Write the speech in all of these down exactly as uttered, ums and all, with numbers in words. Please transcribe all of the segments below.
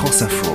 France Info.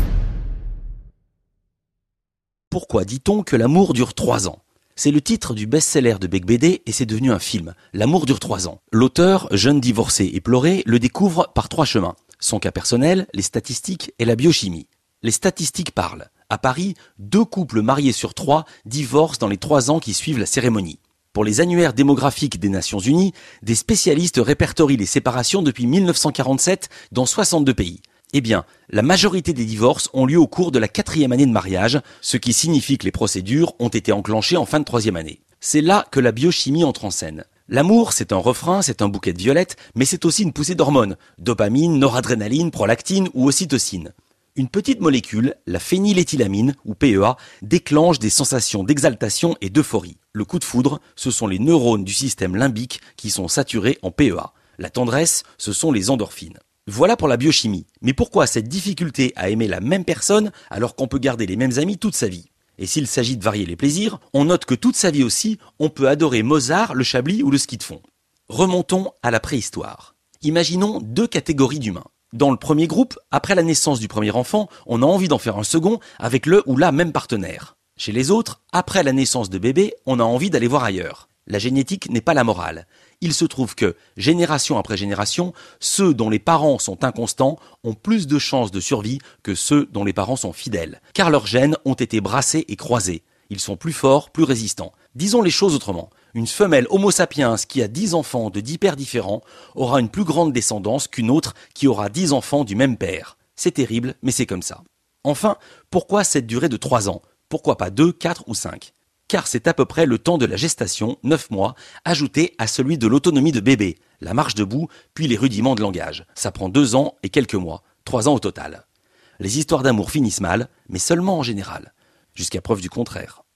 Pourquoi dit-on que l'amour dure trois ans ? C'est le titre du best-seller de Becbédé et c'est devenu un film. L'amour dure trois ans. L'auteur, jeune divorcé et pleuré, le découvre par trois chemins. Son cas personnel, les statistiques et la biochimie. Les statistiques parlent. À Paris, deux couples mariés sur trois divorcent dans les trois ans qui suivent la cérémonie. Pour les annuaires démographiques des Nations Unies, des spécialistes répertorient les séparations depuis mille neuf cent quarante-sept dans soixante-deux pays. Eh bien, la majorité des divorces ont lieu au cours de la quatrième année de mariage, ce qui signifie que les procédures ont été enclenchées en fin de troisième année. C'est là que la biochimie entre en scène. L'amour, c'est un refrain, c'est un bouquet de violettes, mais c'est aussi une poussée d'hormones, dopamine, noradrénaline, prolactine ou ocytocine. Une petite molécule, la phényléthylamine, ou P E A, déclenche des sensations d'exaltation et d'euphorie. Le coup de foudre, ce sont les neurones du système limbique qui sont saturés en P E A. La tendresse, ce sont les endorphines. Voilà pour la biochimie. Mais pourquoi cette difficulté à aimer la même personne alors qu'on peut garder les mêmes amis toute sa vie ? Et s'il s'agit de varier les plaisirs, on note que toute sa vie aussi, on peut adorer Mozart, le Chablis ou le ski de fond. Remontons à la préhistoire. Imaginons deux catégories d'humains. Dans le premier groupe, après la naissance du premier enfant, on a envie d'en faire un second avec le ou la même partenaire. Chez les autres, après la naissance de bébé, on a envie d'aller voir ailleurs. La génétique n'est pas la morale. Il se trouve que, génération après génération, ceux dont les parents sont inconstants ont plus de chances de survie que ceux dont les parents sont fidèles, car leurs gènes ont été brassés et croisés. Ils sont plus forts, plus résistants. Disons les choses autrement. Une femelle Homo sapiens qui a dix enfants de dix pères différents aura une plus grande descendance qu'une autre qui aura dix enfants du même père. C'est terrible, mais c'est comme ça. Enfin, pourquoi cette durée de trois ans ? Pourquoi pas deux, quatre ou cinq ? Car c'est à peu près le temps de la gestation, neuf mois, ajouté à celui de l'autonomie de bébé, la marche debout, puis les rudiments de langage. Ça prend deux ans et quelques mois, trois ans au total. Les histoires d'amour finissent mal, mais seulement en général, jusqu'à preuve du contraire.